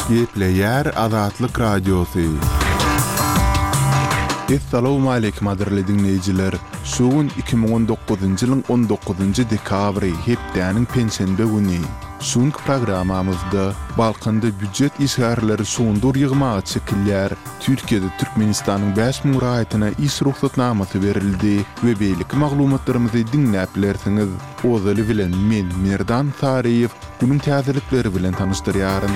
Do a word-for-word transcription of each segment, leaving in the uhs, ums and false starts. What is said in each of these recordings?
Gepleyer Azatlyk Radiosu. Assalamu alaykum adirli dinleyijiler. Şuun iki bin on dokuzunji ýylyň on dokuzunji dekabry hepdäniň penşenbe güni. Şuňky programamyzda Balkanda büdjet işgärleri şuundur ýygmagy çekilýär. Türkiýede Türkmenistanyň beş miň raýatyna iş ruhsatnamasy berildi we beýlik maglumatlarymyzy dinläp bilersiňiz. Ozaly bilen men Merdan Tariýew günüň täzelikleri bilen tanışdyrýaryn.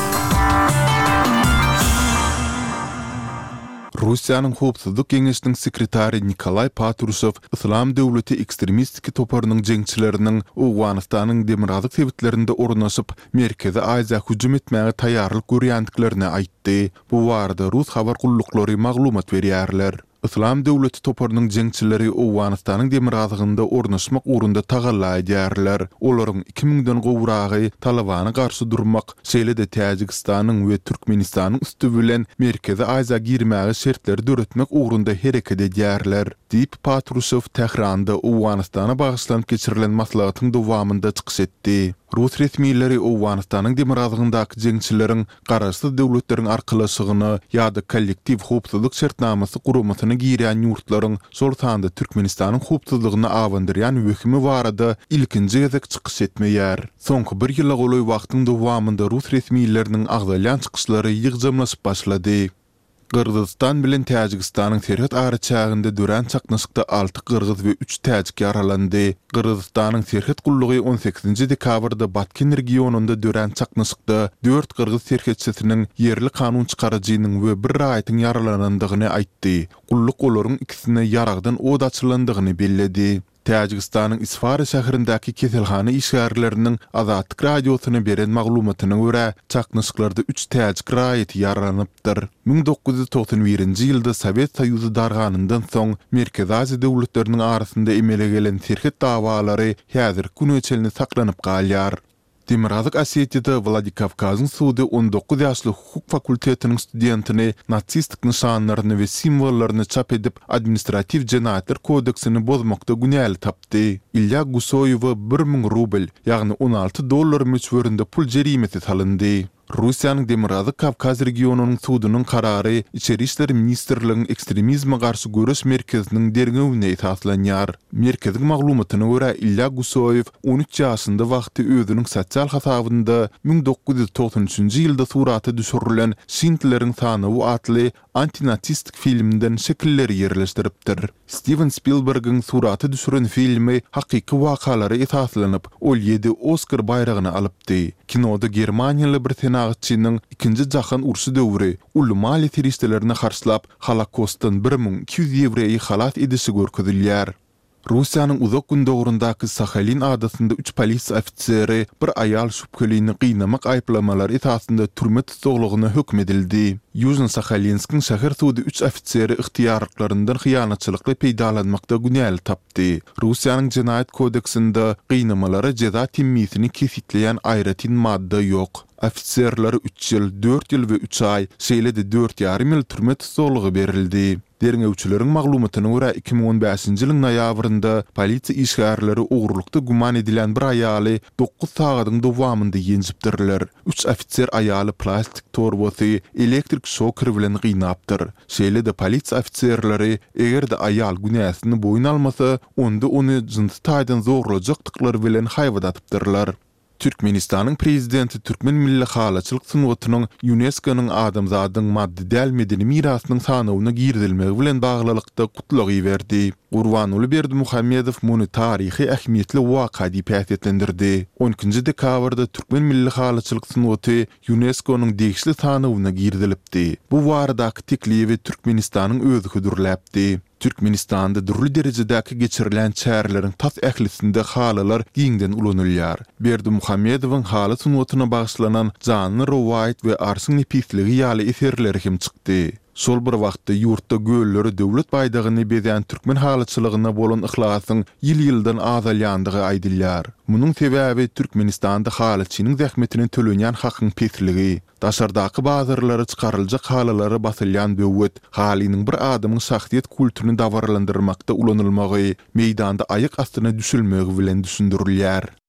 Russiýanyň Howpsuzlyk Geňeşiniň sekretary Nikolay Patrushew Islam döwleti ekstremistik toparynyň jeňçileriniň Owganystanyň demirazyk sebitlerinde ornaşyp Merkezi Aziýa hüjüm etmäge taýýarlyk görýändiklaryny aýtdy. Bu barada Rus habar gullukları maglumat berýärler. Islam döwleti toparynyň jeňçileri Owganystanyň demirazygynda ornaşmak urunda tagalla edýärler. Olaryň iki miňden gowragy Talabana garşy durmak, şeýle-de Täjikistanyň we Türkmenistanyň üstü bilen Merkezi Aziýa girmäge şertleri döretmek urunda hereket edýärler. Diýip Patrushew Tehranda Owganystana bagyşlanyp geçirilen maslahatyň dowamynda çykyş etdi. Rus resmiýetleri Owganystanyň demirazygyndaky jeňçileriň garaşsyz döwletleriň arkalaşygyny ýa-da kollektiv howpsuzlyk şertnamasy guramasyny girýän ýurtlaryň şol sanda Türkmenistanyň howpsuzlygyny awandyrýan hökümi barada ilkinji gezek çykyş etmeýär. Soňky bir ýyla goly wagtyň dowamynda Rus resmiýetleriniň agdalýan çykyşlary ýygjamlaşyp başlady. Kırgızistan bilen Täjikistanyň serhat ary çağında dören çaknaşykda altı kırgız we üç täjik yaralandy. Kırgızistanyň serhat gullugy on sekizinji dekabrda Batken regionunda dören çaknaşykda dört kırgız serhatçysiniň yerli kanun çykarjynyň we bir raýatyň yaralanandygyny aýtdy. Gulluk olaryň ikisine ýaragdan od açylandygyny belledi. Täjikistanyň Isfara şäherindäki keselhana işgärleriniň Azatlyk radiosyna beren maglumatyna görä, çaknaşyklarda üç täjik raýaty yaralanypdyr. bin dokuz yüz toksan birinji ýylda Sowet Soýuzy darganyndan soň Merkezi Aziýa döwletleriniň arasynda emele gelen serhat dawalary häzir günöçelini saklanyp galýar. Demirazyk Osetiýada Vladikavkazyň sudy on dokuz ýaşly hukuk fakultetiniň studentini natsistik nişanlaryny we simwollaryny çap edip administrativ jenaýatlar kodeksini bozmakda günäli tapdy. Ilya Gusoyewa bir miň rubl, ýagny on alty dollar möçberinde pul jerimeti salyndy. Russiýanyň Demirazyk Kavkaz regionunyň sudynyň karary İçeri işleri ministrliginiň ekstremizme garşy görüş merkeziniň dergewine esaslanýar. Merkeziň maglumatyna görä Ilya Gusoyew on üç ýaşynda wagty özüniň sosial hasabynda bin dokuz yüz toksan üçinji ýylda suraty düşürilen Şintleriň sanawy atly antinatsistik filminden şekilleri ýerleşdiripdir. Steven Spielberg'iň suraty düşüren filmi hakyky wakalary esaslanyp ol ýedi Oscar baýragyny alypdy. Kinoda Germaniýaly bir senatçynyň ikinji jahan urşy döwri ulmaly teristlerini harçlap Holokostdan bir miň iki ýüz ýewreýi halat edişi görkezilýär. Russiýanyň uzak gün döwründaky Sakhalin adasynda üç polis ofiseri bir aýal şüphelini gynnamak aýplamalary esasynda türme tutuglygyna hökm edildi. Yuzyn Sakhalinskiň şäher sudy üç ofiseri ihtiýarlaryndan hyýanatçylykly peýdalanmakda günäli tapdy. Russiýanyň jenaýat kodeksinde gynamalara jeza timmisini kesitleýän aýratyn madda ýok. Ofiserlere üç ýyl, dört ýyl we üç ay, şeýle-de dört ýarym ýyl türme tutuglygy berildi. Derňewçileriň maglumatyna görä iki miň on beşinji ýylyň noýabrynda polisiýa işgärleri ogrulukda guman edilen bir aýaly dokuz sagatyň dowamynda ýenjipdirler. üç ofiser aýaly plastik torbasy, elektrik şoker bilen gynapdyr. Şeýle-de polisiýa ofiserleri egerde aýal günäsini boyun almasa, onda ony jinsy taýdan zorlajakdyklary bilen haýwadatypdyrlar. Türkmenistanyň prezidenti Türkmen milli halaçylyk sunuwatynyň UNESCO'nyň adamzadyň maddi däl medeni mirasynyň sanawyna girdilmegi bilen baglylykda kutlagy berdi. Gurbanuly Berdimuhammedow muny taryhy ähmiýetli waka diýip häsiýetlendirdi. on ikinji dekabrda Türkmen milli halaçylyk sunuwaty UNESCO'nyň degişli sanawyna girdilipdi. Bu baradaky teklibi Türkmenistanyň özü hödürläpdi. Türkmenistanda durly derejedäki geçirilen çärlerin tas ählisinde halalar giňden ulanylýar. Berdimuhammedowyň halat sunuwatyna bagyşlanan Janly Rowaýat we Arsyň Nepisligi ýaly eserleri hem çykdy. Şol bir wagtda ýurtda göllleri döwlet baýdagyny bezen türkmen halaçylygyna bolan ihhlasyň ýyl-ýyldan azalýandygy aýdylýar. Munyň sebäbi Türkmenistanda halaçynyň zähmetini tölenýän hakyň pesligi. Daşardaky bazarlara çykaryljak halalary basylýan döwlet halynyň bir adamyň şahsiýet kulturyny dawarlandyrmakda ulanylmagy, meýdanda aýak astyna düşülmegi bilen düşündirilýär.